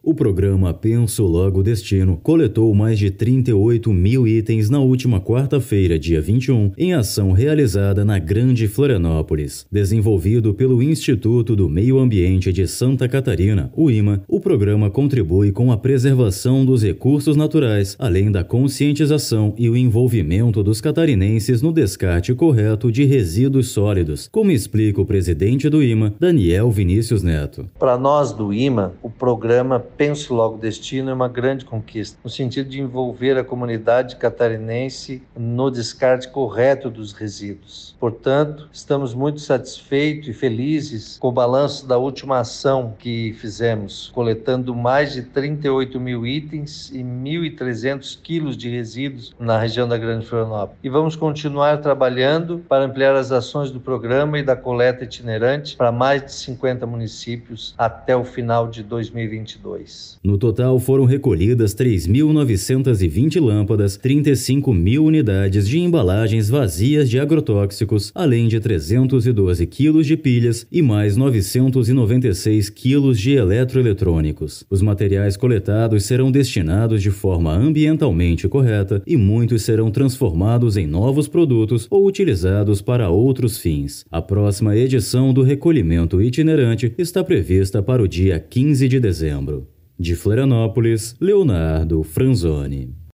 O programa Penso Logo Destino coletou mais de 38 mil itens na última quarta-feira, dia 21, em ação realizada na Grande Florianópolis. Desenvolvido pelo Instituto do Meio Ambiente de Santa Catarina, o IMA, o programa contribui com a preservação dos recursos naturais, além da conscientização e o envolvimento dos catarinenses no descarte correto de resíduos sólidos, como explica o presidente do IMA, Daniel Vinícius Neto. Para nós do IMA, o programa Penso Logo Destino é uma grande conquista, no sentido de envolver a comunidade catarinense no descarte correto dos resíduos. Portanto, estamos muito satisfeitos e felizes com o balanço da última ação que fizemos, coletando mais de 38 mil itens e 1.300 quilos de resíduos na região da Grande Florianópolis. E vamos continuar trabalhando para ampliar as ações do programa e da coleta itinerante para mais de 50 municípios até o final de 2022. No total, foram recolhidas 3.920 lâmpadas, 35 mil unidades de embalagens vazias de agrotóxicos, além de 312 quilos de pilhas e mais 996 quilos de eletroeletrônicos. Os materiais coletados serão destinados de forma ambientalmente correta e muitos serão transformados em novos produtos ou utilizados para outros fins. A próxima edição do recolhimento itinerante está prevista para o dia 15 de dezembro. De Florianópolis, Leonardo Franzoni.